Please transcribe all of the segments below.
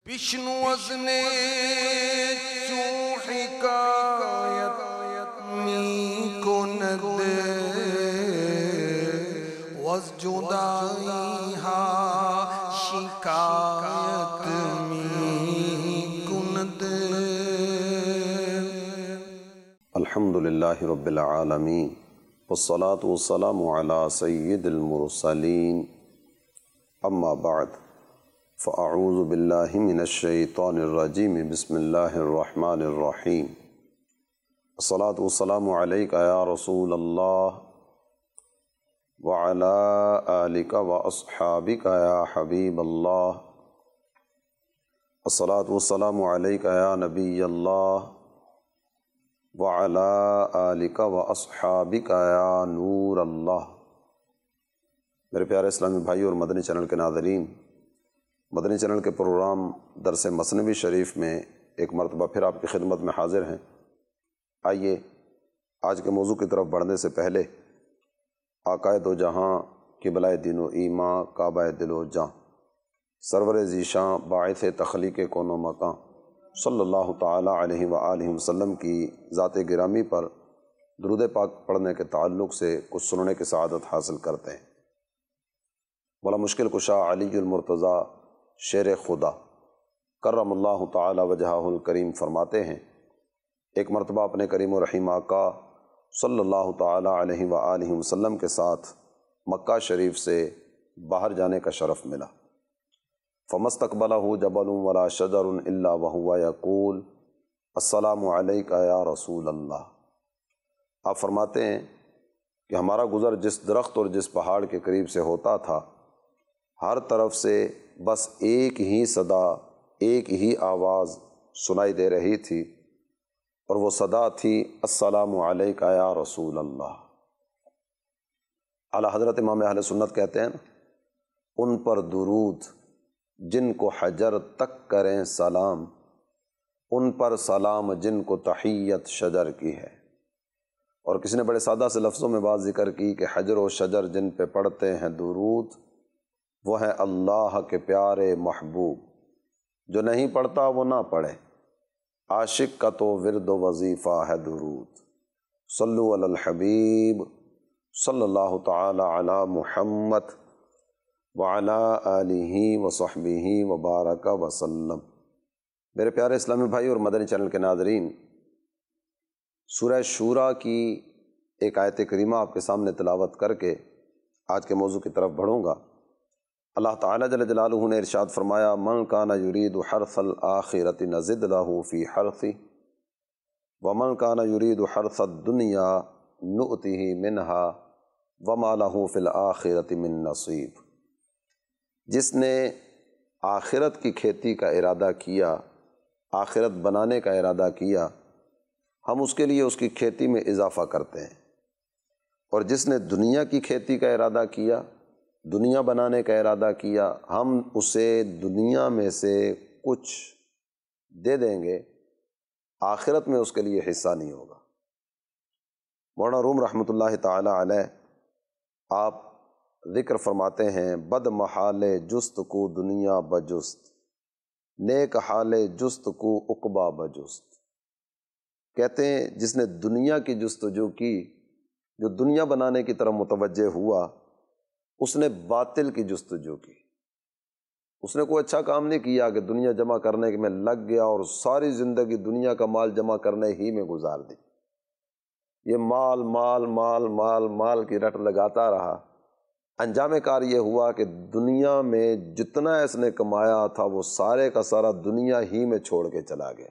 विष्णु वज़ने चूँ हिकायत मी कुनद वज़ जुदाई हा शिकायत मी कुनद। अल्हम्दुलिल्लाहि रब्बिल आलमीन वस्सलातु वस्सलामु अला सय्यिदिल मुरसलीन अम्मा बाद फ़अऊज़ु बिल्लाहि मिनश शैतानिर रजीम बिस्मिल्लाहिर रहमानिर रहीम। अस्सलातु वस्सलामु अलैका या रसूलल्लाह व अला आलिका व अस्हाबिका या हबीबल्लाह। अस्सलातु वस्सलामु अलैका या नबियल्लाह व अला आलिका व अस्हाबिका या नूर अल्लाह। मेरे प्यारे इस्लामी भाई और मदनी चैनल के नाज़रीन, मदनी चैनल के प्रोग्राम दरस मसनवी शरीफ में एक मरतबा फिर आपकी खिदमत में हाजिर हैं। आइए आज के मौजू की तरफ बढ़ने से पहले आकाए दो जहाँ क़िबला दीनो ईमा काबा दिलो जाँ सरवर ज़ीशां बाइस तख्लीक़ कोनो मकां सल्लल्लाहु ताला अलैहि व आलिहि वसल्लम की ज़ात गिरामी पर दुरूद पाक पढ़ने के ताल्लुक़ से कुछ सुनने की सआदत हासिल करते हैं। मौला मुश्किल कुशा अलीउल मुर्तज़ा शेर खुदा करमल्लाहु ताला वजहहुल करीम फरमाते हैं, एक मरतबा अपने करीम व रहीम आका सल्लल्लाहु ताला अलैहि व आलिहि वसल्लम के साथ मक्का शरीफ से बाहर जाने का शरफ़ मिला। फ़मस्तक़बलहु जबलुन वला शजरुन इल्ला वहुवा यक़ूल अस्सलामु अलैका या रसूल अल्लाह। आप फरमाते हैं कि हमारा गुज़र जिस दरख्त और जिस पहाड़ के करीब से होता था, हर तरफ से बस एक ही सदा, एक ही आवाज़ सुनाई दे रही थी और वो सदा थी अस्सलामु अलैका या रसूल अल्लाह। आला हज़रत इमाम अहले सुन्नत कहते हैं, उन पर दुरूद जिनको हजर तक करें सलाम, उन पर सलाम जिनको तहियत शजर की है। और किसी ने बड़े सादा से लफ्ज़ों में बात ज़िक्र की कि हजर व शजर जिन पे पढ़ते हैं दुरूद वो है अल्लाह के प्यारे महबूब, जो नहीं पढ़ता वो ना पढ़े। आशिक का तो विर्द वज़ीफ़ा है दुरूद। सल्लु अलल हबीब सल्लल्लाहु ताला अला मुहम्मद व अला आलिही व सहबिही व बारक वसल्लम। मेरे प्यारे इस्लामी भाई और मदनी चैनल के नाज़रीन, सूरह शूरा की एक आयत करीमा आपके सामने तिलावत करके आज के मौजू की तरफ बढ़ूँगा। अल्लाह ताला जल्ल जलालुहु ने इरशाद फरमाया, मन काना युरीदु हर्सल आखिरति नज़िद लहू फ़ी हर्सी व मन काना युरीदु हर्सद दुनिया नुअतिही मिनहा व मा लहू फ़िल आखिरति मिन नसीब। जिसने आखिरत की खेती का इरादा किया, आखिरत बनाने का इरादा किया, हम उसके लिए उसकी खेती में इजाफ़ा करते हैं। और जिसने दुनिया की खेती का इरादा किया, दुनिया बनाने का इरादा किया, हम उसे दुनिया में से कुछ दे देंगे, आखिरत में उसके लिए हिस्सा नहीं होगा। मौलाना रूम रहमतुल्लाहि ताला अलैह आप ज़िक्र फरमाते हैं, बद महाले जुस्त को दुनिया बजुस्त, नेक हाले जुस्त को उक़बा बजुस्त। कहते हैं जिसने दुनिया की जुस्तजू की, जो दुनिया बनाने की तरफ मुतवज्जे हुआ, उसने बातिल की जुस्तजू की। उसने कोई अच्छा काम नहीं किया कि दुनिया जमा करने में लग गया और सारी ज़िंदगी दुनिया का माल जमा करने ही में गुजार दी। ये माल माल माल माल माल की रट लगाता रहा। अंजाम कार ये हुआ कि दुनिया में जितना इसने कमाया था वो सारे का सारा दुनिया ही में छोड़ के चला गया।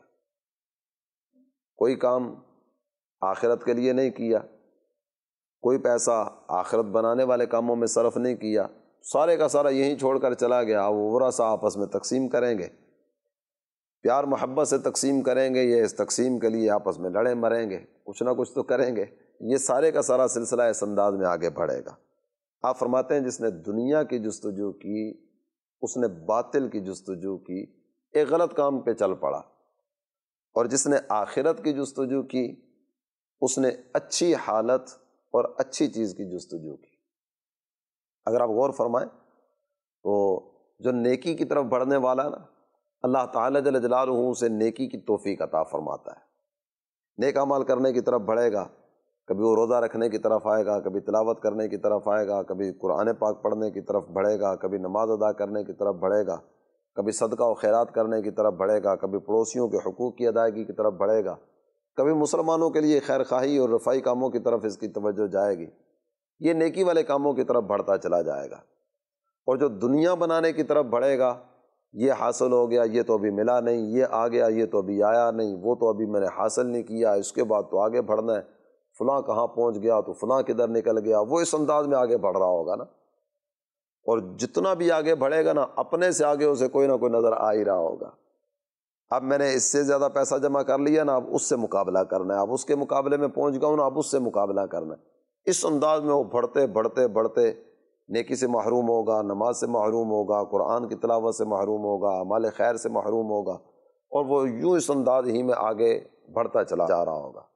कोई काम आखिरत के लिए नहीं किया, कोई पैसा आखिरत बनाने वाले कामों में सर्फ नहीं किया, सारे का सारा यहीं छोड़कर चला गया। वो वरासा आपस में तकसीम करेंगे, प्यार मोहब्बत से तकसीम करेंगे, ये इस तकसीम के लिए आपस में लड़े मरेंगे, कुछ ना कुछ तो करेंगे। ये सारे का सारा सिलसिला इस अंदाज में आगे बढ़ेगा। आप फरमाते हैं जिसने दुनिया की जुस्तजू की, उसने बातिल की जुस्तजू की, एक गलत काम पे चल पड़ा। और जिसने आखिरत की जुस्तजू की, उसने अच्छी हालत और अच्छी चीज़ की जुस्तजू की। अगर आप गौर फरमाएं तो जो नेकी की तरफ बढ़ने वाला ना, اللہ تعالیٰ جل جلالہ اسے نیکی کی توفیق عطا فرماتا ہے، نیک اعمال کرنے کی طرف بڑھے گا، کبھی وہ روزہ رکھنے کی طرف آئے گا، کبھی تلاوت کرنے کی طرف آئے گا، کبھی قرآن پاک پڑھنے کی طرف بڑھے گا، کبھی نماز ادا کرنے کی طرف بڑھے گا، کبھی صدقہ و خیرات کرنے کی طرف بڑھے گا، کبھی پڑوسیوں کے حقوق کی ادائیگی کی طرف بڑھے گا، کبھی مسلمانوں کے لیے خیر خواہی اور رفائی کاموں کی طرف اس کی توجہ جائے گی، یہ نیکی والے کاموں کی طرف بڑھتا چلا جائے گا۔ اور جو دنیا بنانے کی طرف بڑھے گا، یہ حاصل ہو گیا، یہ تو ابھی ملا نہیں، یہ آ گیا، یہ تو ابھی آیا نہیں، وہ تو ابھی میں نے حاصل نہیں کیا، اس کے بعد تو آگے بڑھنا ہے، فلاں کہاں پہنچ گیا تو فلاں کدھر نکل گیا، وہ اس انداز میں آگے بڑھ رہا ہوگا نا۔ اور جتنا بھی آگے بڑھے گا نا، اپنے سے آگے اسے کوئی نہ کوئی نظر آ ہی رہا ہوگا۔ اب میں نے اس سے زیادہ پیسہ جمع کر لیا نا، اب اس سے مقابلہ کرنا ہے، اب اس کے مقابلے میں پہنچ گیا ہوں نا، اب اس سے مقابلہ کرنا ہے۔ اس انداز میں وہ بڑھتے بڑھتے بڑھتے نیکی سے محروم ہوگا، نماز سے محروم ہوگا، قرآن کی تلاوت سے محروم ہوگا، اعمال خیر سے محروم ہوگا، اور وہ یوں اس انداز ہی میں آگے بڑھتا چلا جا رہا ہوگا۔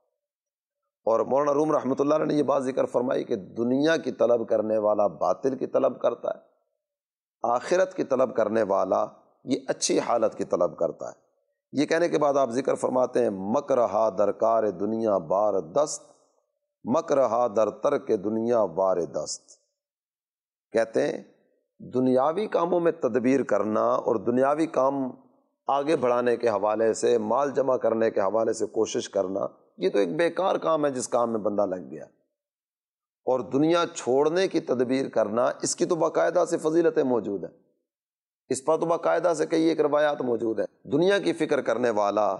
اور مولانا روم رحمۃ اللہ علیہ نے یہ بات ذکر فرمائی کہ دنیا کی طلب کرنے والا باطل کی طلب کرتا ہے، آخرت کی طلب کرنے والا یہ اچھی حالت کی طلب کرتا ہے۔ یہ کہنے کے بعد آپ ذکر فرماتے ہیں مکرہا درکار دنیا بار دست، مکرہا در ترک دنیا وار دست۔ کہتے ہیں دنیاوی کاموں میں تدبیر کرنا اور دنیاوی کام آگے بڑھانے کے حوالے سے، مال جمع کرنے کے حوالے سے کوشش کرنا، یہ تو ایک بیکار کام ہے جس کام میں بندہ لگ گیا۔ اور دنیا چھوڑنے کی تدبیر کرنا، اس کی تو باقاعدہ سے فضیلتیں موجود ہیں، اس پر تو باقاعدہ سے کئی ایک روایات موجود ہیں۔ دنیا کی فکر کرنے والا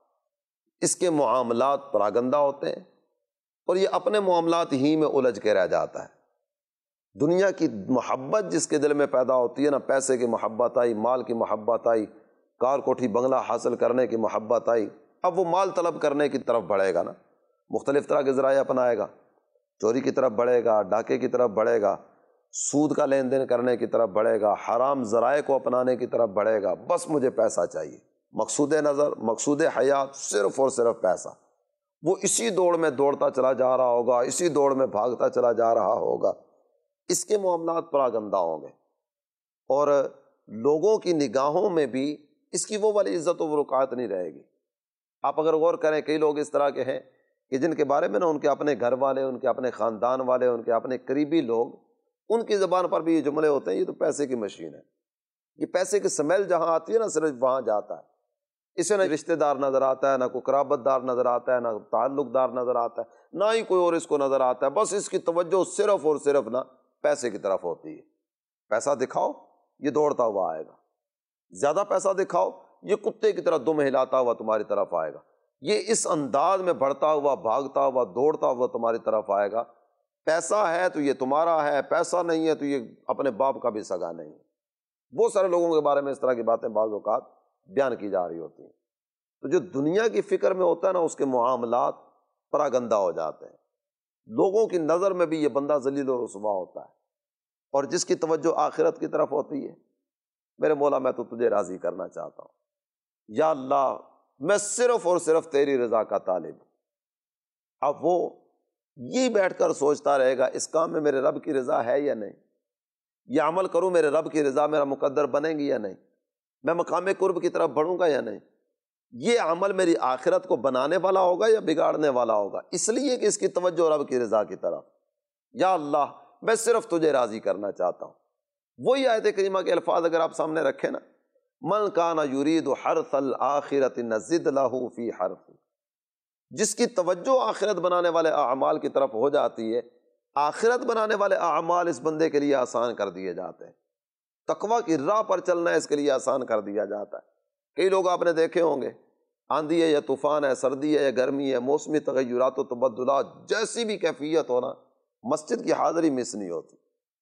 اس کے معاملات پراگندہ ہوتے ہیں اور یہ اپنے معاملات ہی میں الجھ کے رہ جاتا ہے۔ دنیا کی محبت جس کے دل میں پیدا ہوتی ہے نا، پیسے کی محبت آئی، مال کی محبت آئی، کار کوٹھی بنگلہ حاصل کرنے کی محبت آئی، اب وہ مال طلب کرنے کی طرف بڑھے گا نا، مختلف طرح کے ذرائع اپنائے گا، چوری کی طرف بڑھے گا، ڈاکے کی طرف بڑھے گا، سود کا لین دین کرنے کی طرف بڑھے گا، حرام ذرائع کو اپنانے کی طرف بڑھے گا، بس مجھے پیسہ چاہیے، مقصود نظر، مقصود حیات صرف اور صرف پیسہ۔ وہ اسی دوڑ میں دوڑتا چلا جا رہا ہوگا، اسی دوڑ میں بھاگتا چلا جا رہا ہوگا، اس کے معاملات پراگندہ ہوں گے، اور لوگوں کی نگاہوں میں بھی اس کی وہ والی عزت و رقعت نہیں رہے گی۔ آپ اگر غور کریں، کئی لوگ اس طرح کے ہیں کہ جن کے بارے میں نا ان کے اپنے گھر والے، ان کے اپنے خاندان والے، ان کے اپنے قریبی لوگ، ان کی زبان پر بھی یہ جملے ہوتے ہیں، یہ تو پیسے کی مشین ہے، یہ پیسے کی سمیل جہاں آتی ہے نا صرف وہاں جاتا ہے، اسے نہ رشتہ دار نظر آتا ہے، نہ کوئی قرابت دار نظر آتا ہے، نہ تعلق دار نظر آتا ہے، نہ ہی کوئی اور اس کو نظر آتا ہے، بس اس کی توجہ صرف اور صرف نا پیسے کی طرف ہوتی ہے۔ پیسہ دکھاؤ، یہ دوڑتا ہوا آئے گا، زیادہ پیسہ دکھاؤ، یہ کتے کی طرح دم ہلاتا ہوا تمہاری طرف آئے گا، یہ اس انداز میں بڑھتا ہوا، بھاگتا ہوا، دوڑتا ہوا تمہاری طرف آئے گا۔ پیسہ ہے تو یہ تمہارا ہے، پیسہ نہیں ہے تو یہ اپنے باپ کا بھی سگا نہیں ہے۔ بہت سارے لوگوں کے بارے میں اس طرح کی باتیں بعض اوقات بیان کی جا رہی ہوتی ہیں۔ تو جو دنیا کی فکر میں ہوتا ہے نا، اس کے معاملات پراگندہ ہو جاتے ہیں، لوگوں کی نظر میں بھی یہ بندہ ذلیل و رسوا ہوتا ہے۔ اور جس کی توجہ آخرت کی طرف ہوتی ہے، میرے مولا میں تو تجھے راضی کرنا چاہتا ہوں، یا اللہ میں صرف اور صرف تیری رضا کا طالب ہوں۔ اب وہ یہ بیٹھ کر سوچتا رہے گا اس کام میں میرے رب کی رضا ہے یا نہیں، یہ عمل کروں میرے رب کی رضا میرا مقدر بنے گی یا نہیں، میں مقام قرب کی طرف بڑھوں گا یا نہیں، یہ عمل میری آخرت کو بنانے والا ہوگا یا بگاڑنے والا ہوگا، اس لیے کہ اس کی توجہ رب کی رضا کی طرف۔ یا اللہ میں صرف تجھے راضی کرنا چاہتا ہوں۔ وہی آیت کریمہ کے الفاظ اگر آپ سامنے رکھیں نا، من کان یرید حرث الآخرۃ نزد لہ فی حرث، جس کی توجہ آخرت بنانے والے اعمال کی طرف ہو جاتی ہے، آخرت بنانے والے اعمال اس بندے کے لیے آسان کر دیے جاتے ہیں، تقویٰ کی راہ پر چلنا اس کے لیے آسان کر دیا جاتا ہے۔ کئی لوگ آپ نے دیکھے ہوں گے، آندھی ہے یا طوفان ہے، سردی ہے یا گرمی ہے، موسمی تغیرات و تبدلات، جیسی بھی کیفیت ہونا، مسجد کی حاضری مس نہیں ہوتی۔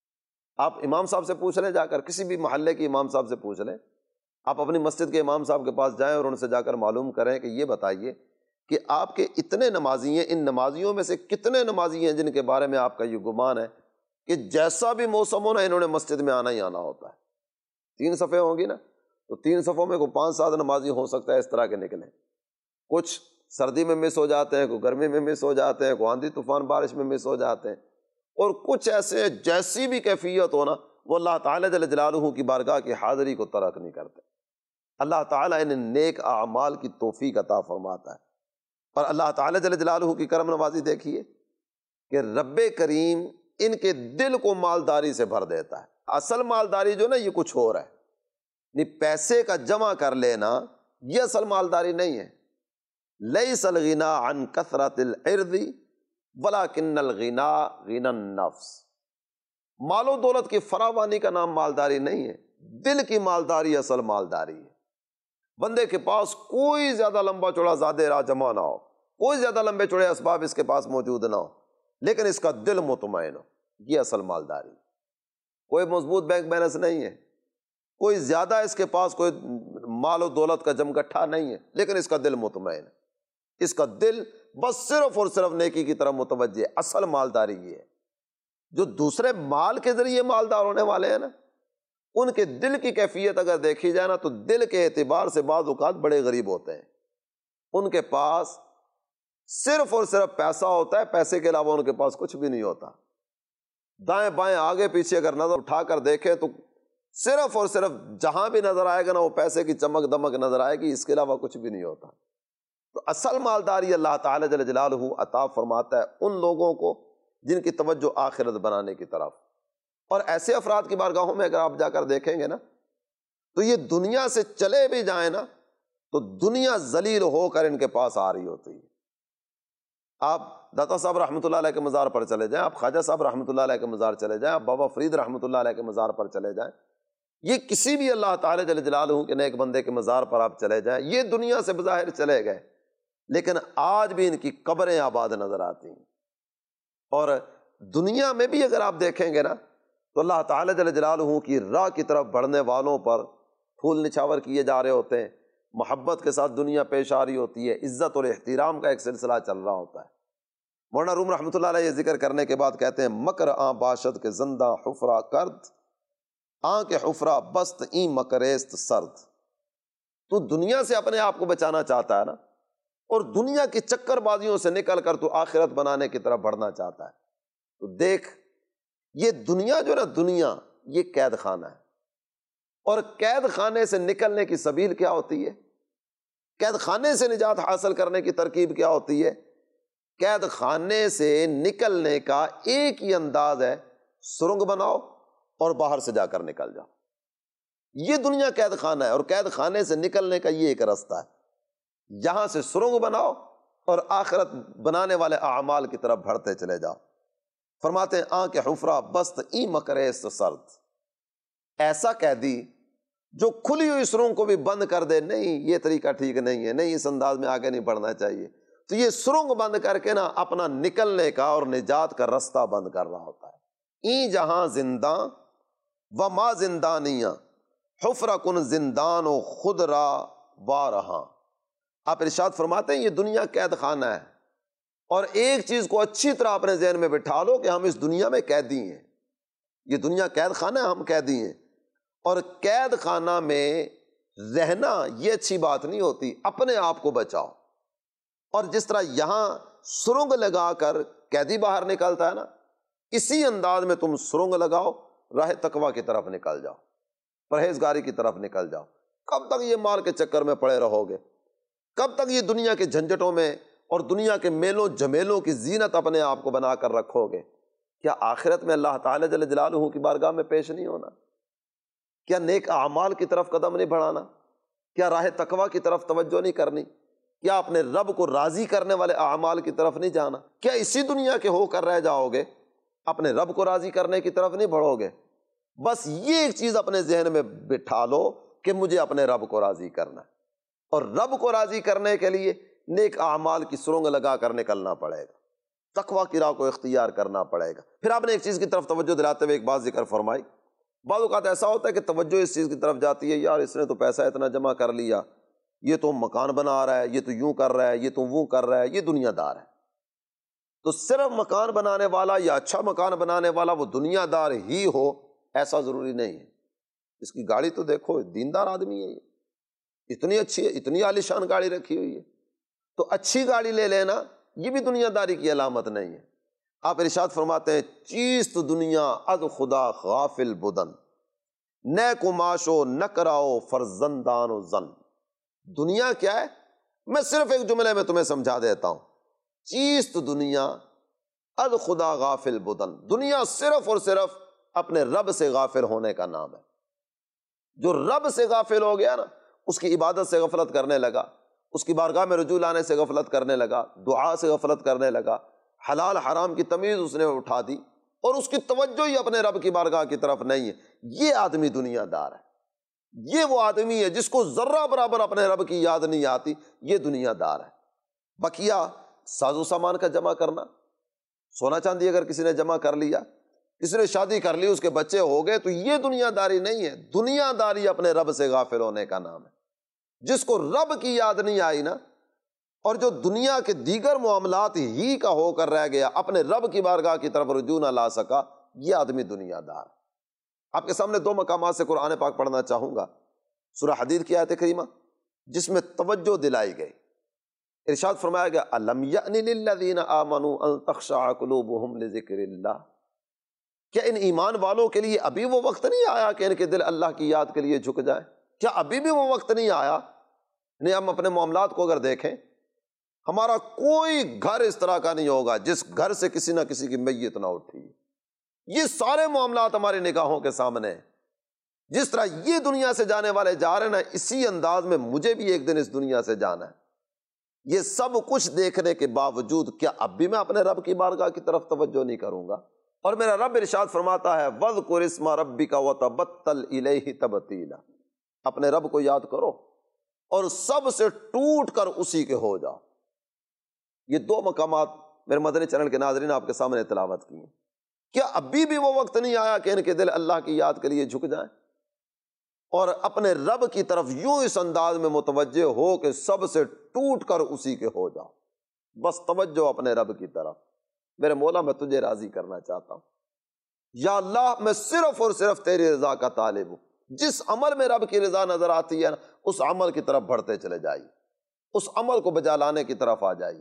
آپ امام صاحب سے پوچھ لیں، جا کر کسی بھی محلے کے امام صاحب سے پوچھ لیں، آپ اپنی مسجد کے امام صاحب کے پاس جائیں اور ان سے جا کر معلوم کریں کہ یہ بتائیے کہ آپ کے اتنے نمازی ہیں، ان نمازیوں میں سے کتنے نمازی ہیں جن کے بارے میں آپ کا یہ گمان ہے کہ جیسا بھی موسم ہو نا، انہوں نے مسجد میں آنا ہی آنا ہوتا ہے۔ 3 صفیں ہوں گی نا، تو 3 صفوں میں کوئی 5-7 نمازی ہو سکتا ہے اس طرح کے نکلیں، کچھ سردی میں مس ہو جاتے ہیں، کوئی گرمی میں مس ہو جاتے ہیں، کوئی آندھی طوفان بارش میں مس ہو جاتے ہیں، اور کچھ ایسے جیسی بھی کیفیت ہو نا، وہ اللہ تعالیٰ جل جلالہ کی بارگاہ کی حاضری کو ترک نہیں کرتے۔ اللہ تعالیٰ انہیں نیک اعمال کی توفیق عطا فرماتا ہے۔ اور اللہ تعالیٰ جل جلالہ کی کرم نوازی دیکھیے کہ رب کریم ان کے دل کو مالداری سے بھر دیتا ہے۔ اصل مالداری جو نا یہ کچھ اور ہے، نہیں پیسے کا جمع کر لینا یہ اصل مالداری نہیں ہے۔ لیس الغنی عن کثرت العرض ولکن الغنی غنی النفس، مال و دولت کی فراوانی کا نام مالداری نہیں ہے، دل کی مالداری اصل مالداری ہے۔ بندے کے پاس کوئی زیادہ لمبا چوڑا زادے راہ جمع نہ ہو، کوئی زیادہ لمبے چوڑے اسباب اس کے پاس موجود نہ ہو، لیکن اس کا دل مطمئن ہو، یہ اصل مالداری۔ کوئی مضبوط بینک بیلنس نہیں ہے، کوئی زیادہ اس کے پاس کوئی مال و دولت کا جمگٹھا نہیں ہے، لیکن اس کا دل مطمئن ہے، اس کا دل بس صرف اور صرف نیکی کی طرف متوجہ ہے۔ اصل مالداری یہ ہے۔ جو دوسرے مال کے ذریعے مالدار ہونے والے ہیں نا، ان کے دل کی کیفیت اگر دیکھی جائے نا تو دل کے اعتبار سے بعض اوقات بڑے غریب ہوتے ہیں۔ ان کے پاس صرف اور صرف پیسہ ہوتا ہے، پیسے کے علاوہ ان کے پاس کچھ بھی نہیں ہوتا۔ دائیں بائیں آگے پیچھے اگر نظر اٹھا کر دیکھیں تو صرف اور صرف جہاں بھی نظر آئے گا نا وہ پیسے کی چمک دمک نظر آئے گی، اس کے علاوہ کچھ بھی نہیں ہوتا۔ تو اصل مالداری اللہ تعالیٰ جل جلالہ عطا فرماتا ہے ان لوگوں کو جن کی توجہ آخرت بنانے کی طرف۔ اور ایسے افراد کی بارگاہوں میں اگر آپ جا کر دیکھیں گے نا تو یہ دنیا سے چلے بھی جائیں نا تو دنیا ذلیل ہو کر ان کے پاس آ رہی ہوتی ہے۔ آپ داتا صاحب رحمۃ اللہ علیہ کے مزار پر چلے جائیں، آپ خواجہ صاحب رحمۃ اللہ علیہ کے مزار چلے جائیں، آپ بابا فرید رحمۃ اللہ علیہ کے مزار پر چلے جائیں، یہ کسی بھی اللہ تعالیٰ جل جلالہ کے نیک بندے کے مزار پر آپ چلے جائیں، یہ دنیا سے بظاہر چلے گئے لیکن آج بھی ان کی قبریں آباد نظر آتی ہیں۔ اور دنیا میں بھی اگر آپ دیکھیں گے نا تو اللہ تعالیٰ جل جلالہ کی راہ کی طرف بڑھنے والوں پر پھول نچھاور کیے جا رہے ہوتے ہیں، محبت کے ساتھ دنیا پیش آ رہی ہوتی ہے، عزت اور احترام کا ایک سلسلہ چل رہا ہوتا ہے۔ مولانا روم رحمۃ اللہ علیہ یہ ذکر کرنے کے بعد کہتے ہیں مکر آں باشد کے زندہ حفرہ کرد، آں کے حفرہ بست این مکریست سرد۔ تو دنیا سے اپنے آپ کو بچانا چاہتا ہے نا، اور دنیا کی چکر بازیوں سے نکل کر تو آخرت بنانے کی طرف بڑھنا چاہتا ہے، تو دیکھ یہ دنیا جو نا دنیا یہ قید خانہ ہے، اور قید خانے سے نکلنے کی سبیل کیا ہوتی ہے؟ قید خانے سے نجات حاصل کرنے کی ترکیب کیا ہوتی ہے؟ قید خانے سے نکلنے کا ایک ہی انداز ہے، سرنگ بناؤ اور باہر سے جا کر نکل جاؤ۔ یہ دنیا قید خانہ ہے، اور قید خانے سے نکلنے کا یہ ایک راستہ ہے، یہاں سے سرنگ بناؤ اور آخرت بنانے والے اعمال کی طرف بڑھتے چلے جاؤ۔ فرماتے ہیں آن کے حفرہ بست این مکریست سرد، ایسا قیدی جو کھلی ہوئی سرنگ کو بھی بند کر دے، نہیں یہ طریقہ ٹھیک نہیں ہے، نہیں اس انداز میں آگے نہیں بڑھنا چاہیے، تو یہ سرنگ بند کر کے نا اپنا نکلنے کا اور نجات کا راستہ بند کر رہا ہوتا ہے۔ این جہاں زنداں و ما زندانیاں حفرہ کن زندان و خود را وارہاں۔ آپ ارشاد فرماتے ہیں یہ دنیا قید خانہ ہے، اور ایک چیز کو اچھی طرح اپنے ذہن میں بٹھا لو کہ ہم اس دنیا میں قیدی ہیں، یہ دنیا قید خانہ ہے، ہم قیدی ہیں، اور قید خانہ میں رہنا یہ اچھی بات نہیں ہوتی، اپنے آپ کو بچاؤ۔ اور جس طرح یہاں سرنگ لگا کر قیدی باہر نکلتا ہے نا، اسی انداز میں تم سرنگ لگاؤ، راہ تقویٰ کی طرف نکل جاؤ، پرہیزگاری کی طرف نکل جاؤ۔ کب تک یہ مال کے چکر میں پڑے رہو گے؟ کب تک یہ دنیا کے جھنجھٹوں میں اور دنیا کے میلوں جمیلوں کی زینت اپنے آپ کو بنا کر رکھو گے؟ کیا آخرت میں اللہ تعالیٰ جل جلالہ کی بارگاہ میں پیش نہیں ہونا؟ کیا نیک اعمال کی طرف قدم نہیں بڑھانا؟ کیا راہ تقویٰ کی طرف توجہ نہیں کرنی؟ کیا اپنے رب کو راضی کرنے والے اعمال کی طرف نہیں جانا؟ کیا اسی دنیا کے ہو کر رہ جاؤ گے، اپنے رب کو راضی کرنے کی طرف نہیں بڑھو گے؟ بس یہ ایک چیز اپنے ذہن میں بٹھا لو کہ مجھے اپنے رب کو راضی کرنا ہے، اور رب کو راضی کرنے کے لیے نیک اعمال کی سرنگ لگا کر نکلنا پڑے گا، تقویٰ کی راہ کو اختیار کرنا پڑے گا۔ پھر آپ نے ایک چیز کی طرف توجہ دلاتے ہوئے ایک بات ذکر فرمائی، بعض اوقات ایسا ہوتا ہے کہ توجہ اس چیز کی طرف جاتی ہے، یار اس نے تو پیسہ اتنا جمع کر لیا، یہ تو مکان بنا رہا ہے، یہ تو یوں کر رہا ہے، یہ تو وہ کر رہا ہے، یہ دنیا دار ہے۔ تو صرف مکان بنانے والا یا اچھا مکان بنانے والا وہ دنیا دار ہی ہو ایسا ضروری نہیں ہے۔ اس کی گاڑی تو دیکھو، دیندار آدمی ہے، یہ اتنی اچھی ہے، اتنی عالیشان گاڑی رکھی ہوئی ہے، تو اچھی گاڑی لے لینا یہ بھی دنیا داری کی علامت نہیں ہے۔ آپ ارشاد فرماتے ہیں چیست دنیا از خدا غافل بدن، نیک و معاشو نہ کراؤ فرزندان و زن۔ دنیا کیا ہے؟ میں صرف ایک جملے میں تمہیں سمجھا دیتا ہوں، چیست دنیا از خدا غافل بدن، دنیا صرف اور صرف اپنے رب سے غافل ہونے کا نام ہے۔ جو رب سے غافل ہو گیا نا، اس کی عبادت سے غفلت کرنے لگا، اس کی بارگاہ میں رجوع لانے سے غفلت کرنے لگا، دعا سے غفلت کرنے لگا، حلال حرام کی تمیز اس نے اٹھا دی اور اس کی توجہ ہی اپنے رب کی بارگاہ کی طرف نہیں ہے، یہ آدمی دنیا دار ہے۔ یہ وہ آدمی ہے جس کو ذرہ برابر اپنے رب کی یاد نہیں آتی، یہ دنیا دار ہے۔ بقیہ ساز و سامان کا جمع کرنا، سونا چاندی اگر کسی نے جمع کر لیا، کسی نے شادی کر لی، اس کے بچے ہو گئے، تو یہ دنیا داری نہیں ہے۔ دنیا داری اپنے رب سے غافل ہونے کا نام ہے۔ جس کو رب کی یاد نہیں آئی نا، اور جو دنیا کے دیگر معاملات ہی کا ہو کر رہ گیا، اپنے رب کی بارگاہ کی طرف رجوع نہ لا سکا، یہ آدمی دنیا دار۔ آپ کے سامنے دو مقامات سے قرآن پاک پڑھنا چاہوں گا۔ سورہ حدید کی آیت کریمہ جس میں توجہ دلائی گئی، ارشاد فرمایا گیا الم یأن للذین آمنوا ان تخشع قلوبہم لذکر اللہ، کیا ان ایمان والوں کے لیے ابھی وہ وقت نہیں آیا کہ ان کے دل اللہ کی یاد کے لیے جھک جائیں؟ کیا ابھی بھی وہ وقت نہیں آیا؟ نہیں، ہم اپنے معاملات کو اگر دیکھیں، ہمارا کوئی گھر اس طرح کا نہیں ہوگا جس گھر سے کسی نہ کسی کی میت نہ اٹھی۔ یہ سارے معاملات ہماری نگاہوں کے سامنے ہیں۔ جس طرح یہ دنیا سے جانے والے جا رہے ہیں نا، اسی انداز میں مجھے بھی ایک دن اس دنیا سے جانا ہے۔ یہ سب کچھ دیکھنے کے باوجود کیا اب بھی میں اپنے رب کی بارگاہ کی طرف توجہ نہیں کروں گا؟ اور میرا رب ارشاد فرماتا ہے وَاذْكُرِ اسْمَ رَبِّكَ وَتَبَتَّلْ إِلَيْهِ تَبْتِيلًا، اپنے رب کو یاد کرو اور سب سے ٹوٹ کر اسی کے ہو جاؤ۔ یہ دو مقامات میرے مدنی چینل کے ناظرین آپ کے سامنے تلاوت کی ہیں۔ کیا ابھی بھی وہ وقت نہیں آیا کہ ان کے دل اللہ کی یاد کے لیے جھک جائیں اور اپنے رب کی طرف یوں اس انداز میں متوجہ ہو کہ سب سے ٹوٹ کر اسی کے ہو جاؤ؟ بس توجہ اپنے رب کی طرف، میرے مولا میں تجھے راضی کرنا چاہتا ہوں، یا اللہ میں صرف اور صرف تیری رضا کا طالب ہوں۔ جس عمل میں رب کی رضا نظر آتی ہے نا، اس عمل کی طرف بڑھتے چلے جائیے، اس عمل کو بجا لانے کی طرف آ جائیے۔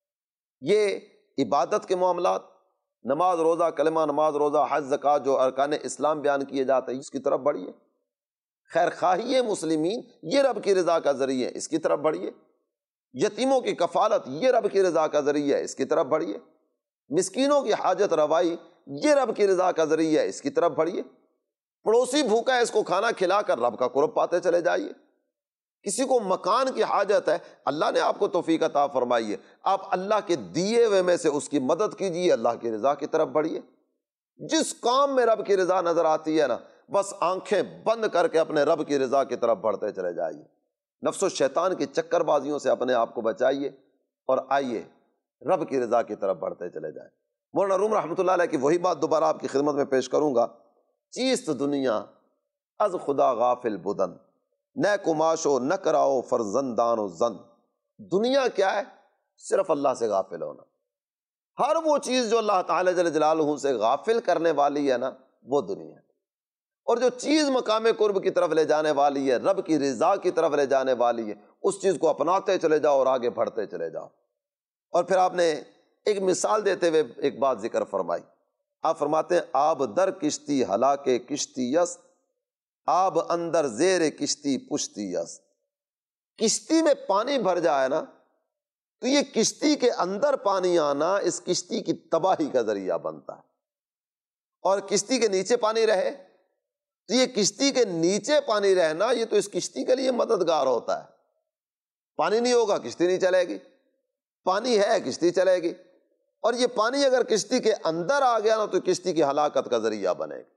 یہ عبادت کے معاملات، نماز روزہ، کلمہ نماز روزہ حج زکوٰۃ، جو ارکان اسلام بیان کیے جاتے ہیں، اس کی طرف بڑھیے۔ خیر خواہی مسلمین، یہ رب کی رضا کا ذریعہ ہے، اس کی طرف بڑھیے۔ یتیموں کی کفالت، یہ رب کی رضا کا ذریعہ ہے، اس کی طرف بڑھیے۔ مسکینوں کی حاجت روائی، یہ رب کی رضا کا ذریعہ ہے، اس کی طرف بڑھیے۔ پڑوسی بھوکا ہے، اس کو کھانا کھلا کر رب کا قرب پاتے چلے جائیے۔ کسی کو مکان کی حاجت ہے، اللہ نے آپ کو توفیق عطا فرمائی ہے، آپ اللہ کے دیے ہوئے میں سے اس کی مدد کیجیے، اللہ کی رضا کی طرف بڑھیے۔ جس کام میں رب کی رضا نظر آتی ہے نا، بس آنکھیں بند کر کے اپنے رب کی رضا کی طرف بڑھتے چلے جائیے۔ نفس و شیطان کی چکر بازیوں سے اپنے آپ کو بچائیے اور آئیے رب کی رضا کی طرف بڑھتے چلے جائیں۔ مولانا روم رحمۃ اللہ علیہ کی وہی بات دوبارہ آپ کی خدمت میں پیش کروں گا، چیست دنیا از خدا غافل بدن، نیک و معاشو نہ کراؤ فرزندان و زن۔ دنیا کیا ہے؟ صرف اللہ سے غافل ہونا۔ ہر وہ چیز جو اللہ تعالی جل جلالہ سے غافل کرنے والی ہے نا، وہ دنیا ہے۔ اور جو چیز مقام قرب کی طرف لے جانے والی ہے، رب کی رضا کی طرف لے جانے والی ہے، اس چیز کو اپناتے چلے جاؤ اور آگے بڑھتے چلے جاؤ۔ اور پھر آپ نے ایک مثال دیتے ہوئے ایک بات ذکر فرمائی۔ آپ فرماتے ہیں آب در کشتی ہلاکے کشتی یس، آب اندر زیر کشتی پشتی یس۔ کشتی میں پانی بھر جائے نا، تو یہ کشتی کے اندر پانی آنا اس کشتی کی تباہی کا ذریعہ بنتا ہے، اور کشتی کے نیچے پانی رہے تو یہ کشتی کے نیچے پانی رہنا، یہ تو اس کشتی کے لیے مددگار ہوتا ہے۔ پانی نہیں ہوگا کشتی نہیں چلے گی، پانی ہے کشتی چلے گی، اور یہ پانی اگر کشتی کے اندر آ گیا نا تو کشتی کی ہلاکت کا ذریعہ بنے گا۔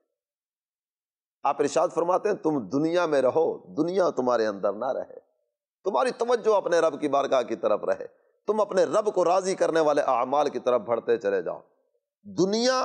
آپ ارشاد فرماتے ہیں تم دنیا میں رہو، دنیا تمہارے اندر نہ رہے، تمہاری توجہ اپنے رب کی بارگاہ کی طرف رہے، تم اپنے رب کو راضی کرنے والے اعمال کی طرف بڑھتے چلے جاؤ۔ دنیا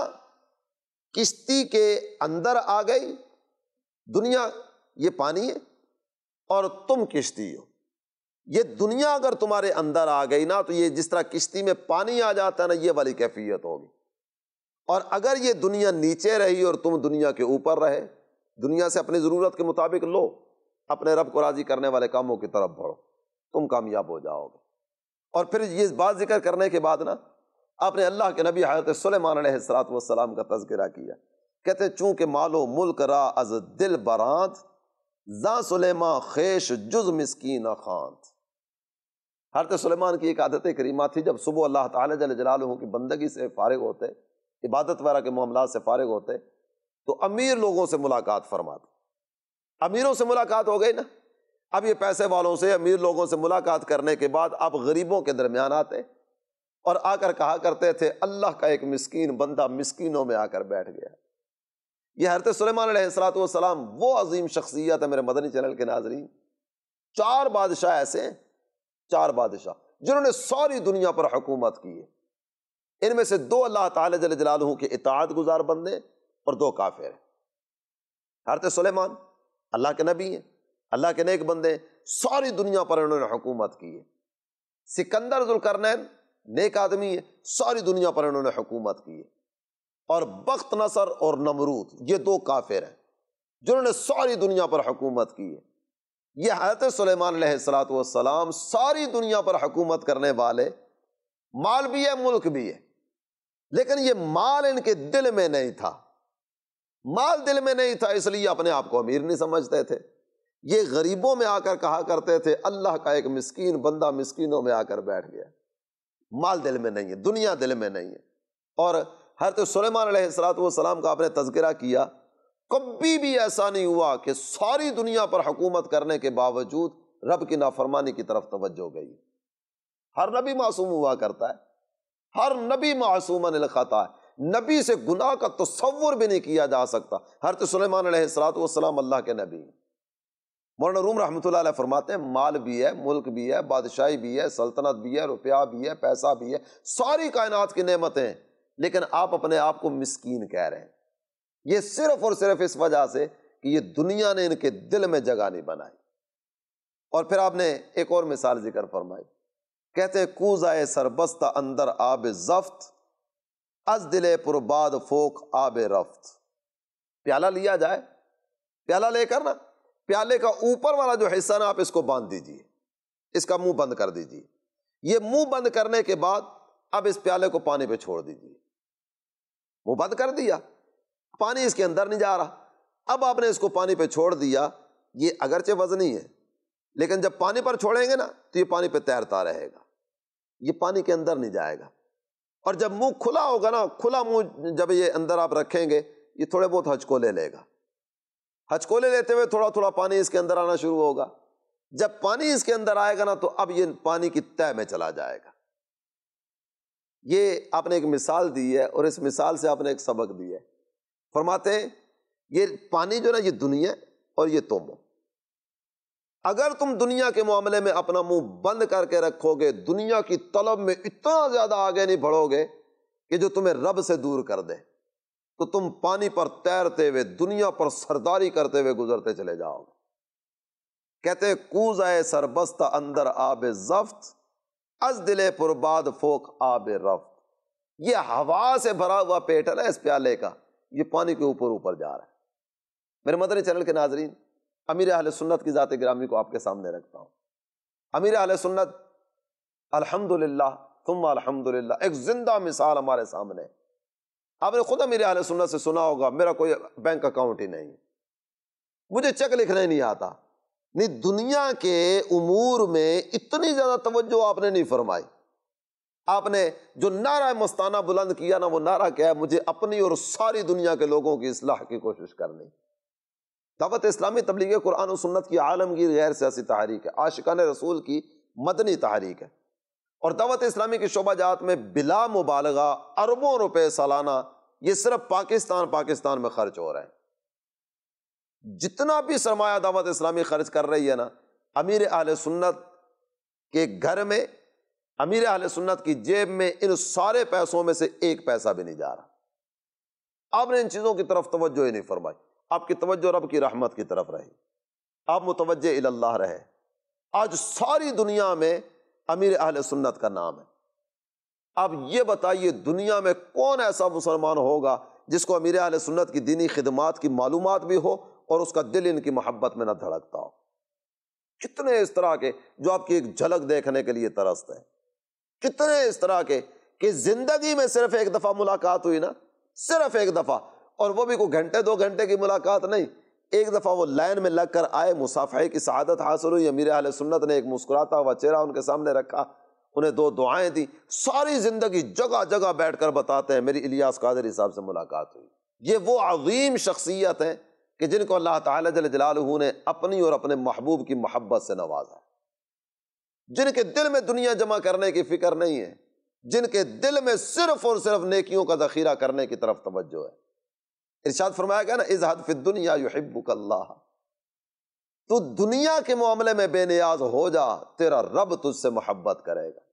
کشتی کے اندر آ گئی، دنیا یہ پانی ہے اور تم کشتی ہو۔ یہ دنیا اگر تمہارے اندر آ گئی نا، تو یہ جس طرح کشتی میں پانی آ جاتا ہے نا، یہ والی کیفیت ہوگی۔ اور اگر یہ دنیا نیچے رہی اور تم دنیا کے اوپر رہے، دنیا سے اپنی ضرورت کے مطابق لو، اپنے رب کو راضی کرنے والے کاموں کی طرف بڑھو، تم کامیاب ہو جاؤ گے۔ اور پھر یہ بات ذکر کرنے کے بعد نا، آپ نے اللہ کے نبی حضرت سلیمان علیہ السلام کا تذکرہ کیا کہتے چونکہ مالو ملک را از دل براند، زاں سلیمان خیش جز مسکین خاند۔ حضرت سلیمان کی ایک عادت کریمہ تھی، جب صبح اللہ تعالیٰ جل جلالہ کی بندگی سے فارغ ہوتے، عبادت وغیرہ کے معاملات سے فارغ ہوتے، تو امیر لوگوں سے ملاقات فرماتے۔ امیروں سے ملاقات ہو گئی نا، اب یہ پیسے والوں سے، امیر لوگوں سے ملاقات کرنے کے بعد اب غریبوں کے درمیان آتے اور آ کر کہا کرتے تھے اللہ کا ایک مسکین بندہ مسکینوں میں آ کر بیٹھ گیا۔ یہ حضرت سلیمان علیہ السلام وہ عظیم شخصیت ہے میرے مدنی چینل کے ناظرین، 4 بادشاہ ایسے ہیں، 4 بادشاہ جنہوں نے ساری دنیا پر حکومت کی ہے۔ ان میں سے 2 اللہ تعالی جل جلالہ کے اطاعت گزار بندے اور 2 کافر ہیں۔ حضرت سلیمان اللہ کے نبی ہیں، اللہ کے نیک بندے، ساری دنیا پر انہوں نے حکومت کی ہے۔ سکندر ذوالقرنین نیک آدمی ہے، ساری دنیا پر انہوں نے حکومت کی ہے۔ اور بخت نصر اور نمرود یہ 2 کافر ہیں جنہوں نے ساری دنیا پر حکومت کی ہے۔ یہ حضرت سلیمان علیہ السلام ساری دنیا پر حکومت کرنے والے، مال بھی ہے ملک بھی ہے، لیکن یہ مال ان کے دل میں نہیں تھا، مال دل میں نہیں تھا، اس لیے اپنے آپ کو امیر نہیں سمجھتے تھے۔ یہ غریبوں میں آ کر کہا کرتے تھے اللہ کا ایک مسکین بندہ مسکینوں میں آ کر بیٹھ گیا۔ مال دل میں نہیں ہے، دنیا دل میں نہیں ہے۔ اور حضرت سلیمان علیہ السلام کا آپ نے تذکرہ کیا، کبھی بھی ایسا نہیں ہوا کہ ساری دنیا پر حکومت کرنے کے باوجود رب کی نافرمانی کی طرف توجہ گئی۔ ہر نبی معصوم ہوا کرتا ہے، ہر نبی معصوم عن الخطا ہے، نبی سے گناہ کا تصور بھی نہیں کیا جا سکتا۔ حضرت سلیمان علیہ السلام اللہ کے نبی ہیں۔ مولانا روم رحمۃ اللہ علیہ فرماتے ہیں مال بھی ہے، ملک بھی ہے، بادشاہی بھی ہے، سلطنت بھی ہے، روپیہ بھی ہے، پیسہ بھی ہے، ساری کائنات کی نعمتیں ہیں، لیکن آپ اپنے آپ کو مسکین کہہ رہے ہیں۔ یہ صرف اور صرف اس وجہ سے کہ یہ دنیا نے ان کے دل میں جگہ نہیں بنائی۔ اور پھر آپ نے ایک اور مثال ذکر فرمائی، کہتے کوزہ سربستہ اندر آب زفت، از دل پرباد فوق آب رفت۔ پیالہ لیا جائے، پیالہ لے کر نا، پیالے کا اوپر والا جو حصہ نا آپ اس کو باندھ دیجئے، اس کا منہ بند کر دیجئے۔ یہ منہ بند کرنے کے بعد اب اس پیالے کو پانی پہ چھوڑ دیجئے۔ منہ بند کر دیا، پانی اس کے اندر نہیں جا رہا۔ اب آپ نے اس کو پانی پہ چھوڑ دیا، یہ اگرچہ وزنی ہے لیکن جب پانی پر چھوڑیں گے نا تو یہ پانی پہ تیرتا رہے گا، یہ پانی کے اندر نہیں جائے گا۔ اور جب منہ کھلا ہوگا نا، کھلا منہ جب یہ اندر آپ رکھیں گے، یہ تھوڑے بہت ہچکولے لے گا، ہچکولے لیتے ہوئے تھوڑا تھوڑا پانی اس کے اندر آنا شروع ہوگا۔ جب پانی اس کے اندر آئے گا نا تو اب یہ پانی کی تہہ میں چلا جائے گا۔ یہ آپ نے ایک مثال دی ہے اور اس مثال سے آپ نے ایک سبق دی ہے۔ فرماتے ہیں یہ پانی جو نا یہ دنیا اور یہ تم ہو، اگر تم دنیا کے معاملے میں اپنا منہ بند کر کے رکھو گے، دنیا کی طلب میں اتنا زیادہ آگے نہیں بڑھو گے کہ جو تمہیں رب سے دور کر دے، تو تم پانی پر تیرتے ہوئے دنیا پر سرداری کرتے ہوئے گزرتے چلے جاؤ گے۔ کہتے کوزہ سربستہ اندر آب زفت، از دل پرباد فوق آب رفت۔ یہ ہوا سے بھرا ہوا پیٹ ہے نا اس پیالے کا، یہ پانی کے اوپر اوپر جا رہا ہے۔ میرے مدنی چینل کے ناظرین، امیر اہل سنت کی ذات گرامی کو آپ کے سامنے رکھتا ہوں۔ امیر اہل سنت الحمدللہ ثم الحمدللہ ایک زندہ مثال ہمارے سامنے۔ آپ نے خود امیر اہل سنت سے سنا ہوگا میرا کوئی بینک اکاؤنٹ ہی نہیں، مجھے چیک لکھنا ہی نہیں آتا۔ نہیں، دنیا کے امور میں اتنی زیادہ توجہ آپ نے نہیں فرمائی۔ آپ نے جو نعرہ مستانہ بلند کیا نا، وہ نعرہ کیا ہے؟ مجھے اپنی اور ساری دنیا کے لوگوں کی اصلاح کی کوشش کرنی۔ دعوت اسلامی تبلیغ قرآن و سنت کی عالمگیر غیر سیاسی تحریک ہے، عاشقان رسول کی مدنی تحریک ہے، اور دعوت اسلامی کی شعبہ جات میں بلا مبالغہ اربوں روپے سالانہ یہ صرف پاکستان میں خرچ ہو رہے ہیں۔ جتنا بھی سرمایہ دعوت اسلامی خرچ کر رہی ہے نا، امیر اہل سنت کے گھر میں، امیر اہل سنت کی جیب میں ان سارے پیسوں میں سے ایک پیسہ بھی نہیں جا رہا۔ آپ نے ان چیزوں کی طرف توجہ ہی نہیں فرمائی۔ آپ کی توجہ رب کی رحمت کی طرف رہی، آپ متوجہ الی اللہ رہے۔ آج ساری دنیا میں امیر اہل سنت کا نام ہے۔ آپ یہ بتائیے دنیا میں کون ایسا مسلمان ہوگا جس کو امیر اہل سنت کی دینی خدمات کی معلومات بھی ہو اور اس کا دل ان کی محبت میں نہ دھڑکتا ہو؟ کتنے اس طرح کے جو آپ کی ایک جھلک دیکھنے کے لیے ترستے ہیں، کتنے اس طرح کے کہ زندگی میں صرف ایک دفعہ ملاقات ہوئی نا، صرف ایک دفعہ، اور وہ بھی کوئی گھنٹے 2 گھنٹے کی ملاقات نہیں، ایک دفعہ وہ لائن میں لگ کر آئے، مصافحے کی سعادت حاصل ہوئی، امیر اہل سنت نے ایک مسکراتا ہوا چہرہ ان کے سامنے رکھا، انہیں 2 دعائیں دی، ساری زندگی جگہ جگہ بیٹھ کر بتاتے ہیں میری الیاس قادری صاحب سے ملاقات ہوئی۔ یہ وہ عظیم شخصیت ہیں کہ جن کو اللہ تعالیٰ جل جلالہ نے اپنی اور اپنے محبوب کی محبت سے نوازا، جن کے دل میں دنیا جمع کرنے کی فکر نہیں ہے، جن کے دل میں صرف اور صرف نیکیوں کا ذخیرہ کرنے کی طرف توجہ ہے۔ ارشاد فرمایا گیا نا اذہب فی الدنیا یحبک اللہ، تو دنیا کے معاملے میں بے نیاز ہو جا، تیرا رب تجھ سے محبت کرے گا۔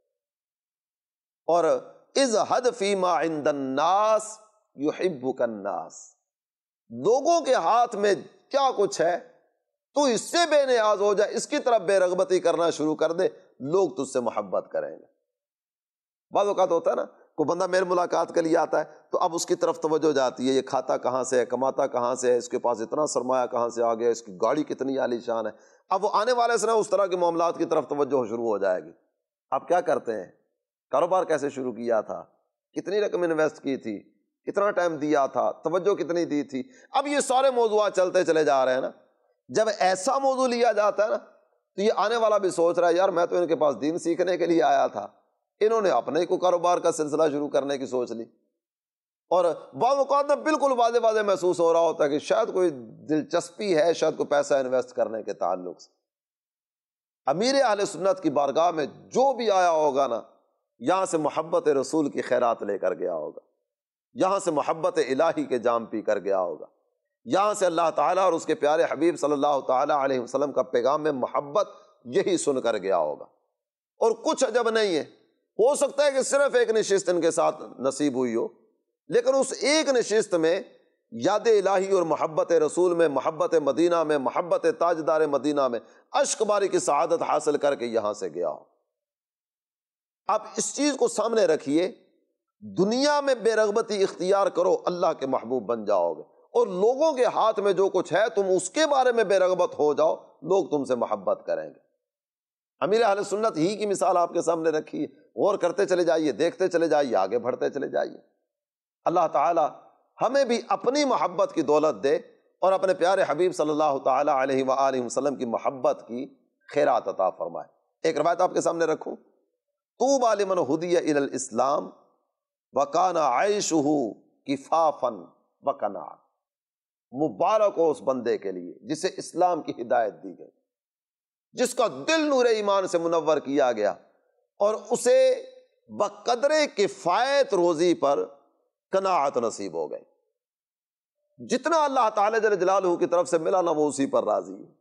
اور اذہب فیما عند الناس یحبک الناس، لوگوں کے ہاتھ میں کیا کچھ ہے تو اس سے بے نیاز ہو جائے، اس کی طرف بے رغبتی کرنا شروع کر دے، لوگ تجھ سے محبت کریں گے۔ بعض اوقات ہوتا ہے نا کوئی بندہ میرے ملاقات کے لیے آتا ہے تو اب اس کی طرف توجہ جاتی ہے، یہ کھاتا کہاں سے ہے، کماتا کہاں سے ہے، اس کے پاس اتنا سرمایہ کہاں سے آ گیا، اس کی گاڑی کتنی عالی شان ہے۔ اب وہ آنے والے سے نا اس طرح کے معاملات کی طرف توجہ شروع ہو جائے گی۔ آپ کیا کرتے ہیں، کاروبار کیسے شروع کیا تھا، کتنی رقم انویسٹ کی تھی، کتنا ٹائم دیا تھا، توجہ کتنی دی تھی، اب یہ سارے موضوعات چلتے چلے جا رہے ہیں نا۔ جب ایسا موضوع لیا جاتا ہے نا تو یہ آنے والا بھی سوچ رہا ہے یار میں تو ان کے پاس دین سیکھنے کے لیے آیا تھا، انہوں نے اپنے کو کاروبار کا سلسلہ شروع کرنے کی سوچ لی۔ اور بعض اوقات میں بالکل واضح واضح محسوس ہو رہا ہوتا ہے کہ شاید کوئی دلچسپی ہے، شاید کوئی پیسہ انویسٹ کرنے کے تعلق سے۔ امیر اہل سنت کی بارگاہ میں جو بھی آیا ہوگا نا، یہاں سے محبت رسول کی خیرات لے کر گیا ہوگا، یہاں سے محبت الہی کے جام پی کر گیا ہوگا، یہاں سے اللہ تعالیٰ اور اس کے پیارے حبیب صلی اللہ تعالیٰ علیہ وسلم کا پیغام میں محبت یہی سن کر گیا ہوگا۔ اور کچھ عجب نہیں ہے، ہو سکتا ہے کہ صرف ایک نشست ان کے ساتھ نصیب ہوئی ہو، لیکن اس ایک نشست میں یاد الہی اور محبت رسول میں، محبت مدینہ میں، محبت تاجدار مدینہ میں اشک باری کی سعادت حاصل کر کے یہاں سے گیا ہو۔ آپ اس چیز کو سامنے رکھیے، دنیا میں بے رغبتی اختیار کرو، اللہ کے محبوب بن جاؤ گے، اور لوگوں کے ہاتھ میں جو کچھ ہے تم اس کے بارے میں بے رغبت ہو جاؤ، لوگ تم سے محبت کریں گے۔ امیر اہل سنت ہی کی مثال آپ کے سامنے رکھی ہے، غور کرتے چلے جائیے، دیکھتے چلے جائیے، آگے بڑھتے چلے جائیے۔ اللہ تعالی ہمیں بھی اپنی محبت کی دولت دے اور اپنے پیارے حبیب صلی اللہ تعالی علیہ وآلہ وسلم کی محبت کی خیرات عطا فرمائے۔ ایک روایت آپ کے سامنے رکھوں، طوبی لمن ہدی الی الاسلام وکان عیشہ کفافا وقناعۃ، مبارک ہو اس بندے کے لیے جسے اسلام کی ہدایت دی گئی، جس کا دل نور ایمان سے منور کیا گیا اور اسے بقدر کفایت روزی پر قناعت نصیب ہو گئی۔ جتنا اللہ تعالی جل جلالہ کی طرف سے ملا نہ وہ اسی پر راضی ہے۔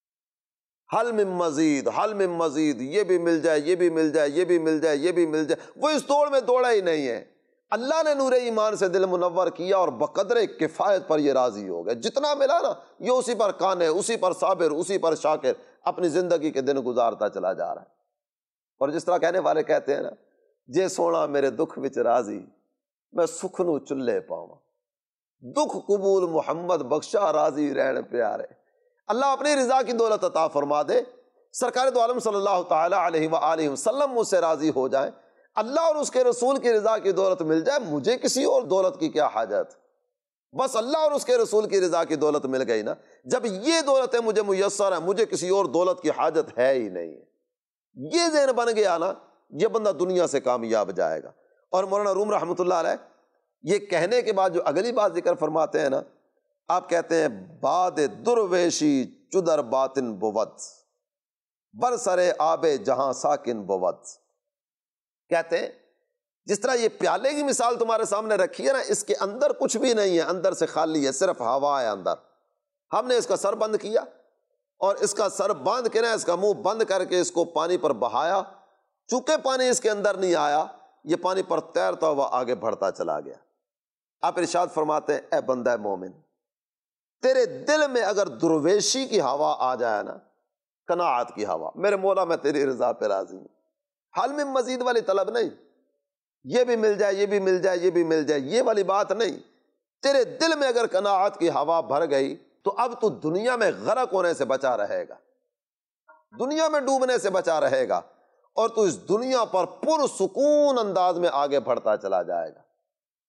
حل من مزید، حل من مزید، یہ بھی مل جائے، یہ بھی مل جائے، یہ بھی مل جائے، یہ بھی مل جائے، وہ اس دوڑ میں دوڑا ہی نہیں ہے۔ اللہ نے نور ایمان سے دل منور کیا اور بقدر کفایت پر یہ راضی ہو گئے، جتنا ملا نا یہ اسی پر قانع، اسی پر صابر، اسی پر شاکر اپنی زندگی کے دن گزارتا چلا جا رہا ہے۔ اور جس طرح کہنے والے کہتے ہیں نا، جے سونا میرے دکھ وچ راضی، میں سکھ نو چلے پاواں، دکھ قبول محمد بخشا راضی رہن پیارے۔ اللہ اپنی رضا کی دولت عطا فرما دے، سرکار دو عالم صلی اللہ تعالی علیہ وآلہ وسلم مجھ سے راضی ہو جائیں، اللہ اور اس کے رسول کی رضا کی دولت مل جائے، مجھے کسی اور دولت کی کیا حاجت، بس اللہ اور اس کے رسول کی رضا کی دولت مل گئی نا، جب یہ دولتیں مجھے میسر ہیں، مجھے کسی اور دولت کی حاجت ہے ہی نہیں ہے۔ یہ ذہن بن گیا نا، یہ بندہ دنیا سے کامیاب جائے گا۔ اور مولانا روم رحمۃ اللہ علیہ یہ کہنے کے بعد جو اگلی بات ذکر فرماتے ہیں نا، آپ کہتے ہیں باد درویشی چدر باطن بود، برسر آب جہاں ساکن بود۔ کہتے ہیں جس طرح یہ پیالے کی مثال تمہارے سامنے رکھی ہے نا، اس کے اندر کچھ بھی نہیں ہے، اندر سے خالی ہے، صرف ہوا ہے اندر۔ ہم نے اس کا سر بند کیا اور اس کا سر باندھ کے نا اس کا منہ بند کر کے اس کو پانی پر بہایا، چونکہ پانی اس کے اندر نہیں آیا، یہ پانی پر تیرتا ہوا آگے بڑھتا چلا گیا۔ آپ ارشاد فرماتے ہیں اے بندہ مومن، تیرے دل میں اگر درویشی کی ہوا آ جائے نا، قناعت کی ہوا، میرے مولا میں تیری رضا پہ راضی ہوں، حل میں مزید والی طلب نہیں، یہ بھی مل جائے، یہ بھی مل جائے، یہ بھی مل جائے، یہ والی بات نہیں، تیرے دل میں اگر قناعت کی ہوا بھر گئی تو اب تو دنیا میں غرق ہونے سے بچا رہے گا، دنیا میں ڈوبنے سے بچا رہے گا، اور تو اس دنیا پر پرسکون انداز میں آگے بڑھتا چلا جائے گا۔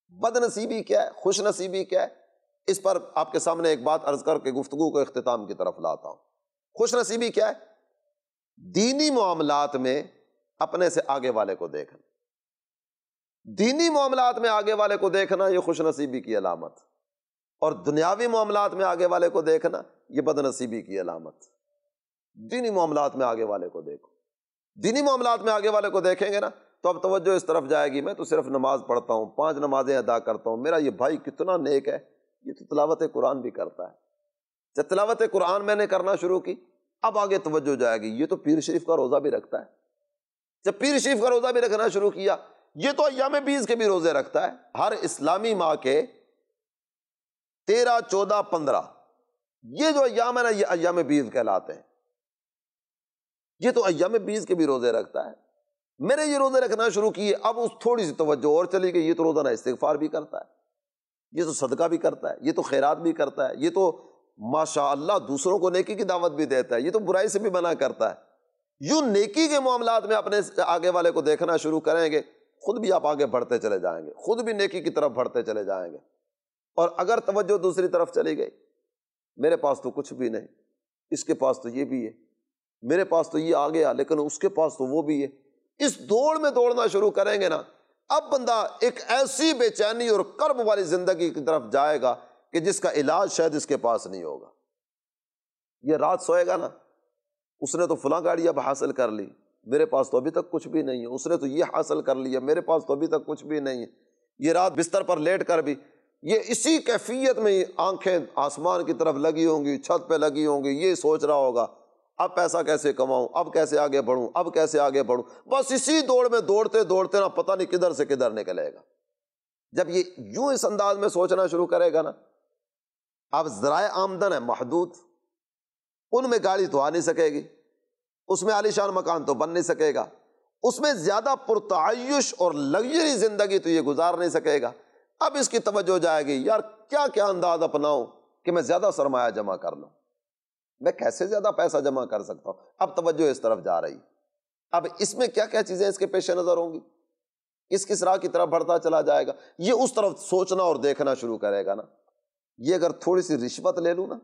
بد نصیبی کیا ہے، خوش نصیبی کیا ہے، اس پر آپ کے سامنے ایک بات عرض کر کے گفتگو کو اختتام کی طرف لاتا ہوں۔ خوش نصیبی کیا ہے؟ دینی معاملات میں اپنے سے آگے والے کو دیکھنا، دینی معاملات میں آگے والے کو دیکھنا یہ خوش نصیبی کی علامت، اور دنیاوی معاملات میں آگے والے کو دیکھنا یہ بد نصیبی کی علامت۔ دینی معاملات میں آگے والے کو دیکھو، دینی معاملات میں آگے والے کو دیکھیں گے نا تو اب توجہ اس طرف جائے گی، میں تو صرف نماز پڑھتا ہوں، 5 نمازیں ادا کرتا ہوں، میرا یہ بھائی کتنا نیک ہے، یہ تو تلاوت قرآن بھی کرتا ہے۔ جب تلاوت قرآن میں نے کرنا شروع کی اب آگے توجہ جائے گی، یہ تو پیر شریف کا روزہ بھی رکھتا ہے۔ جب پیر شریف کا روزہ بھی رکھنا شروع کیا، یہ تو ایام بیز کے بھی روزے رکھتا ہے۔ ہر اسلامی ماہ کے 13، 14، 15 یہ جو ایام ہے نا یہ ایام بیز کہلاتے ہیں، یہ تو ایام بیز کے بھی روزے رکھتا ہے۔ میرے یہ روزے رکھنا شروع کیے، اب اس تھوڑی سی توجہ اور چلی گئی، یہ تو روزانہ استغفار بھی کرتا ہے، یہ تو صدقہ بھی کرتا ہے، یہ تو خیرات بھی کرتا ہے، یہ تو ماشاء اللہ دوسروں کو نیکی کی دعوت بھی دیتا ہے، یہ تو برائی سے بھی منع کرتا ہے۔ یوں نیکی کے معاملات میں اپنے آگے والے کو دیکھنا شروع کریں گے، خود بھی آپ آگے بڑھتے چلے جائیں گے، خود بھی نیکی کی طرف بڑھتے چلے جائیں گے۔ اور اگر توجہ دوسری طرف چلی گئی، میرے پاس تو کچھ بھی نہیں، اس کے پاس تو یہ بھی ہے، میرے پاس تو یہ آ گیا لیکن اس کے پاس تو وہ بھی ہے، اس دوڑ میں دوڑنا شروع کریں گے نا، اب بندہ ایک ایسی بے چینی اور کرب والی زندگی کی طرف جائے گا کہ جس کا علاج شاید اس کے پاس نہیں ہوگا۔ یہ رات سوئے گا نا، اس نے تو فلاں گاڑی اب حاصل کر لی، میرے پاس تو ابھی تک کچھ بھی نہیں ہے، اس نے تو یہ حاصل کر لیا، میرے پاس تو ابھی تک کچھ بھی نہیں ہے۔ یہ رات بستر پر لیٹ کر بھی یہ اسی کیفیت میں آنکھیں آسمان کی طرف لگی ہوں گی، چھت پہ لگی ہوں گی، یہ سوچ رہا ہوگا اب پیسہ کیسے کماؤں، اب کیسے آگے بڑھوں، اب کیسے آگے بڑھوں، بس اسی دوڑ میں دوڑتے دوڑتے نا پتہ نہیں کدھر سے کدھر نکلے گا۔ جب یہ یوں اس انداز میں سوچنا شروع کرے گا نا، اب ذرائع آمدن ہے محدود، ان میں گاڑی تو آ نہیں سکے گی، اس میں عالیشان مکان تو بن نہیں سکے گا، اس میں زیادہ پرتعیش اور لگژری زندگی تو یہ گزار نہیں سکے گا۔ اب اس کی توجہ جائے گی، یار کیا کیا انداز اپناؤں کہ میں زیادہ سرمایہ جمع کر لوں، میں کیسے زیادہ پیسہ جمع کر سکتا ہوں۔ اب توجہ اس طرف جا رہی، اب اس میں کیا کیا چیزیں اس کے پیش نظر ہوں گی، کس راہ کی طرف بڑھتا چلا جائے گا، یہ اس طرف سوچنا اور دیکھنا شروع کرے گا نا۔ یہ اگر تھوڑی سی رشوت لے لوں نا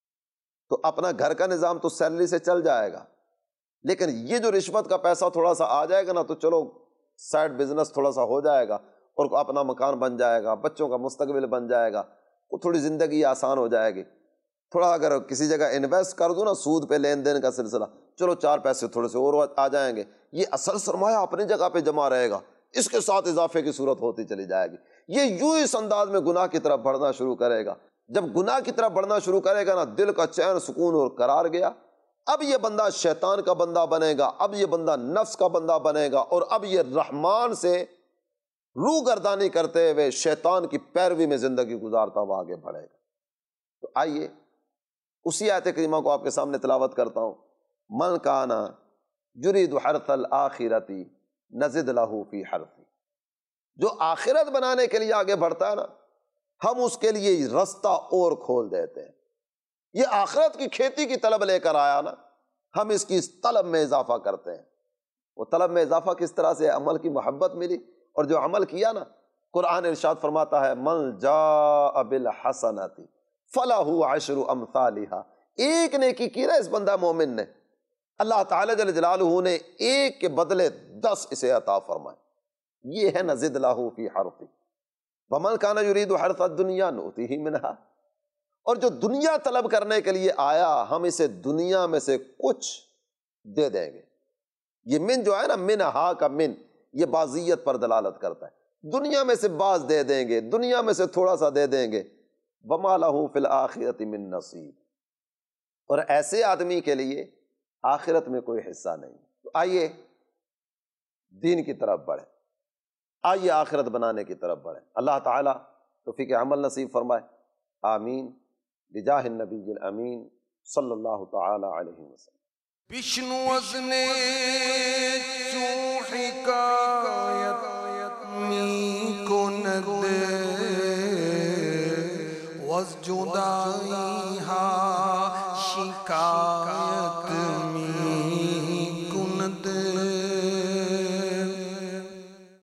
تو اپنا گھر کا نظام تو سیلری سے چل جائے گا، لیکن یہ جو رشوت کا پیسہ تھوڑا سا آ جائے گا نا تو چلو سائڈ بزنس تھوڑا سا ہو جائے گا اور اپنا مکان بن جائے گا، بچوں کا مستقبل بن جائے گا، وہ تھوڑی زندگی آسان ہو جائے گی۔ تھوڑا اگر کسی جگہ انویسٹ کر دوں نا، سود پہ لین دین کا سلسلہ، چلو 4 پیسے تھوڑے سے اور آ جائیں گے، یہ اصل سرمایہ اپنی جگہ پہ جمع رہے گا، اس کے ساتھ اضافے کی صورت ہوتی چلی جائے گی۔ یہ یوں اس انداز میں گناہ کی طرف بڑھنا شروع کرے گا۔ جب گناہ کی طرف بڑھنا شروع کرے گا نا، دل کا چین، سکون اور قرار گیا، اب یہ بندہ شیطان کا بندہ بنے گا، اب یہ بندہ نفس کا بندہ بنے گا، اور اب یہ رحمان سے روح گردانی کرتے ہوئے شیطان کی پیروی میں زندگی گزارتا ہوا آگے بڑھے گا۔ تو آئیے اسی آیت کریمہ کو آپ کے سامنے تلاوت کرتا ہوں۔ من کانا یرید حرث الآخرۃ نزد لہ فی حرثہ، جو آخرت بنانے کے لیے آگے بڑھتا ہے نا، ہم اس کے لیے رستہ اور کھول دیتے ہیں۔ یہ آخرت کی کھیتی کی طلب لے کر آیا نا، ہم اس کی اس طلب میں اضافہ کرتے ہیں۔ وہ طلب میں اضافہ کس طرح سے؟ عمل کی محبت ملی، اور جو عمل کیا نا، قرآن ارشاد فرماتا ہے من جاء بالحسنۃ فلہ عشر امثالھا، ایک نیکی کی نا اس بندہ مومن نے، اللہ تعالی جل جلالہ نے ایک کے بدلے 10 اسے عطا فرمائے۔ یہ ہے نزد لہ فی حرثہ، ومن کان یرید حرث الدنیا نؤتیہ منہا، اور جو دنیا طلب کرنے کے لیے آیا ہم اسے دنیا میں سے کچھ دے دیں گے۔ یہ من جو ہے نا، منہا کا من، یہ بعضیت پر دلالت کرتا ہے، دنیا میں سے بعض دے دیں گے، دنیا میں سے تھوڑا سا دے دیں گے۔ وما لہ فی الآخرۃ من نصیب، اور ایسے آدمی کے لیے آخرت میں کوئی حصہ نہیں۔ تو آئیے دین کی طرف بڑھیں، آئیے آخرت بنانے کی طرف بڑھیں۔ اللہ تعالیٰ توفیق عمل نصیب فرمائے، آمین، بجاہ النبی الامین صلی اللہ تعالی علیہ وسلم۔ বিষ্ণু ওজনে চুঁ হিকায়ত মি کند وز جدائی ہا شکایت